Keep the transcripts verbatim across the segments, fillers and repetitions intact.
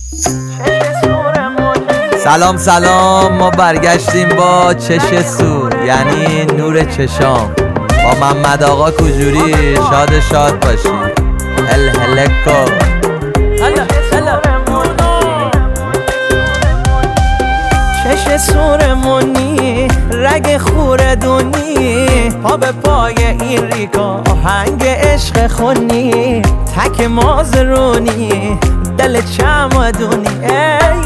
سلام سلام، ما برگشتیم با چش سور، یعنی نور چشام، با محمد آقا کوجوری. شاد شاد باشی. الهلکو چش سورمونی، رگ خوردونی، پا به پای این ریکا آهنگ عشق خونی، تک مازرونی، دل چمدونی. ای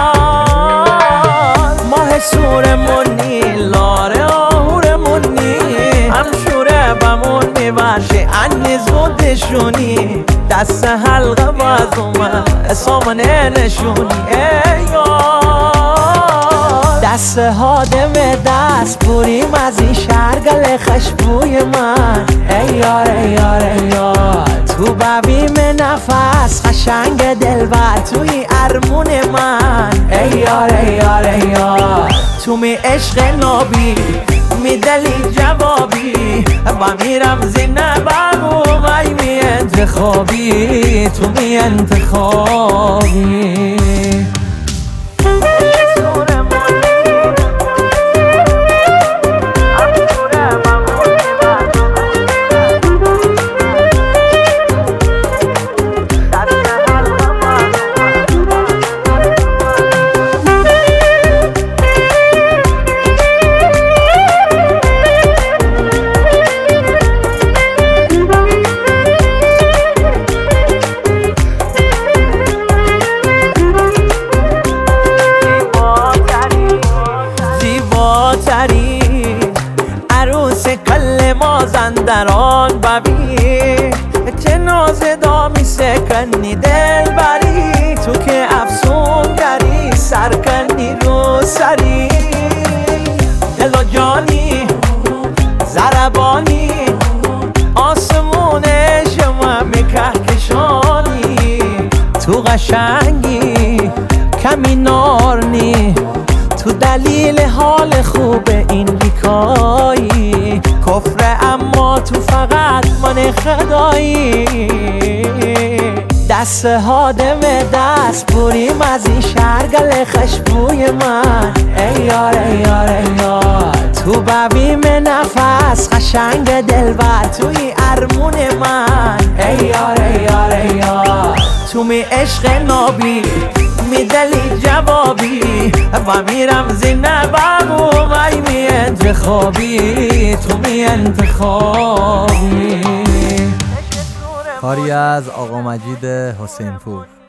یار ماه سورمونی، لاره آهورمونی، هم شوره بمون میورشه انی زودشونی، دست حلقه باز اومد سامنه نشونی. ای یار دست هادم دست بریم از این شرگل خشبوی من. ای یار ای یار ای یار تو ببیم نفس قشنگ دلبر توی ارمون من. ای یار ای یار ای یار تو می عشق نابی می دلی جوابی، با میرم زینه بگو وی می انتخابی، تو می انتخابی. عروس کل مازندران ببی، چه نازه دامی سکنی دل بری، تو که افسون گری سرکنی رو سری، دل و جانی زربانی آسمون شما میکهکشانی، تو قشنگی کمی نارنی، تو دلیل حال خوب این ریکایی، کفر اما تو فقط من خدایی. دست هادم دست بریم از این شرگل خشبوی من. ای یار ای یار ای یار تو ببیم نفس قشنگ دلبر توی ارمون من. ای یار ای یار ای یار تو می عشق نابی می دلی جوابی، و میرم زینه بگو وی می انتخابی، تو می انتخابی. کاری از آقا مجید حسین پور.